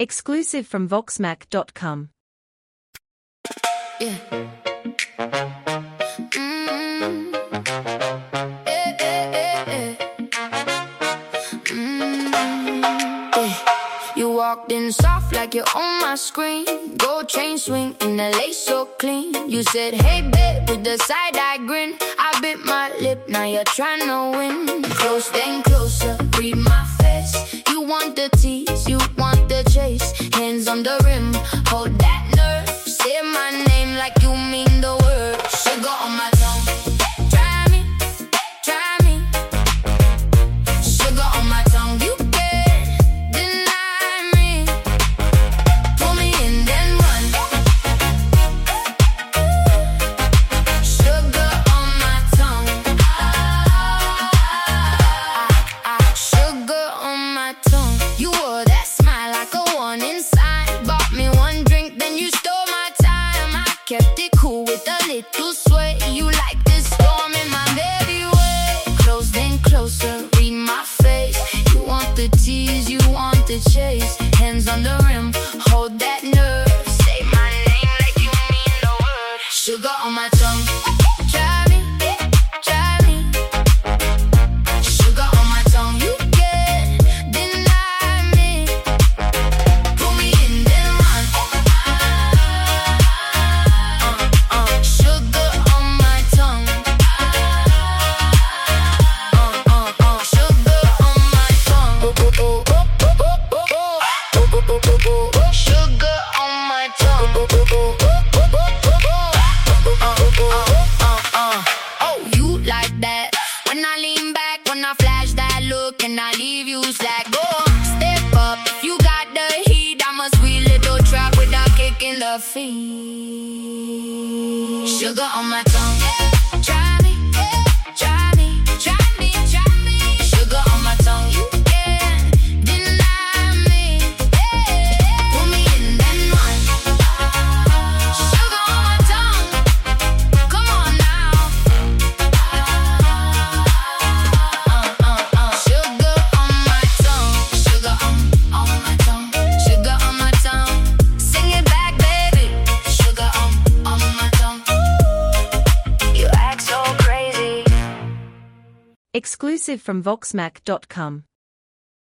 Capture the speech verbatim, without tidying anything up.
Exclusive from Voxmac dot com. Yeah. Mm. Eh, eh, eh, eh. Mm. Eh. You walked in soft like you're on my screen. Gold chain swing and the lace so clean. You said, hey babe, with the side-eye grin. I bit my lip, now you're trying to win. Close, then closer, read my face. You want the tease, you want the chase. Hands on the rim, hold that nerve. Say my name like you mean the word. Sugar on my tongue. Try me, try me. Sugar on my tongue. You can't deny me. Pull me in, then run. Sugar on my tongue. Sugar on my tongue. You wore that smile like a warning sign. Bought me one drink, then you stole my time. I kept it cool with a little sway. You like this storm in my baby way. Close, then closer, read my face. You want the tease, you want the chase. Hands on the rim, hold that nerve. Say my name like you mean the word. Sugar on my tongue. Try me, try me. Sugar on my tongue. You can't deny me. Pull me in, then run. Uh, uh, sugar on my tongue. Uh, uh, uh, sugar on my tongue. Oh, oh, oh, oh, oh, oh, oh, oh. Oh, oh, oh, oh, oh. Sugar on my tongue. Oh, oh, oh, oh, oh, oh, oh, oh. Uh, uh, uh, uh. Oh, you like that? When I lean back, when I flash that look, and I leave you slack. Go on, step up. If you got the heat, I'm a sweet little trap with a kick in the feet. Sugar on my tongue. Try me, try me, try me, try me. Sugar on my tongue. You can't deny me. Pull me in, then run. Sugar on my tongue. Come on now. Uh, uh, uh. Sugar on my tongue. Sugar on, on my tongue. Sugar on my tongue. Sing it back, baby. Sugar on, on my tongue. You act so crazy. Exclusive from Voxmac dot com.